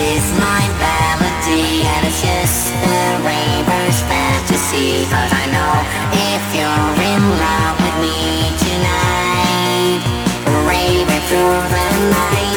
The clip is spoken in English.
is my melody, and it's just a raver's fantasy. 'Cause I know if you're in love with me tonight, raving through the night.